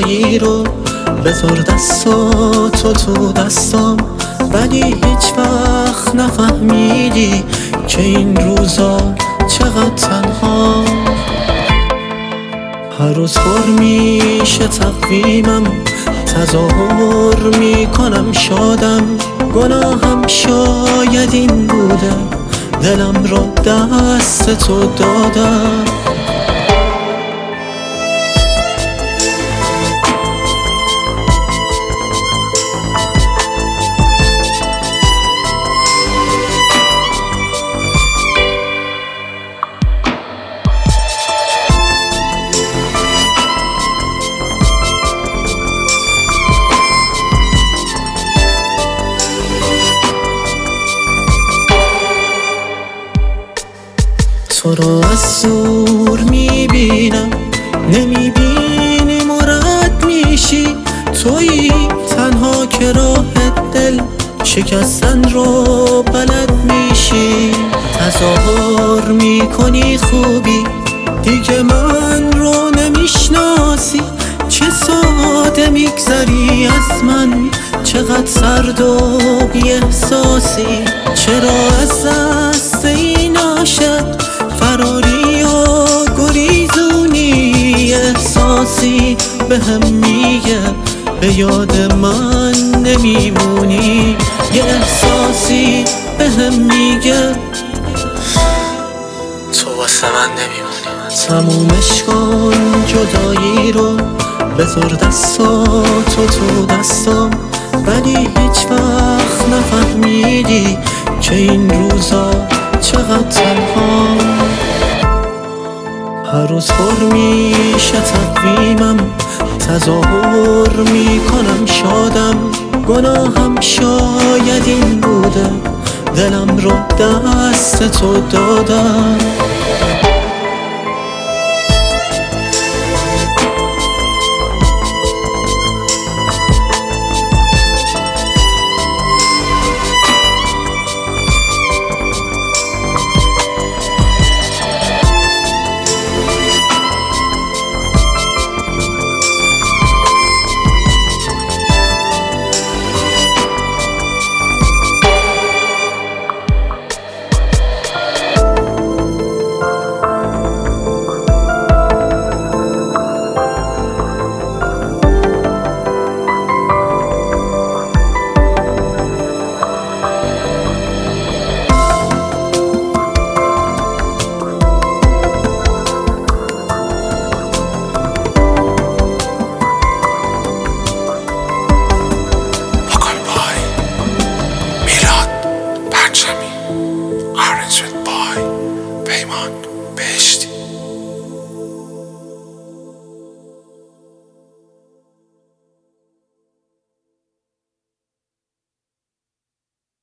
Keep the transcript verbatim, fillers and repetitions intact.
جدایی رو بذار دستاتو تو دستام، ولی هیچ وقت نفهمیدی که این روزا چقدر تنها. هر روز پر میشه تقویمم، تظاهر میکنم شادم، گناهم شاید این بوده دلم رو دست تو دادم. تو رو از دور میبینم، نمیبینی مرد میشی، تویی تنها که راه دل شکستن رو بلد میشی. تظاهر میکنی خوبی، دیگه من رو نمیشناسی، چه ساده میگذری از من، چقدر سرد و بی احساسی. چرا از دست این عاشق فراری و گریزونی؟ احساسی به هم میگه به یاد من نمیمونی، یه احساسی به هم میگه تو واسه من نمیمونی. تمومش کن جدایی رو، بذار دستاتو تو دستام، ولی هیچ وقت نفهمیدی که این روزا چقدر تنها. هر روز پر میشه تقویمم، تظاهر میکنم شادم، گناهم شاید این بوده دلم رو دست تو دادم. آرنج بای پیمان بهشتی.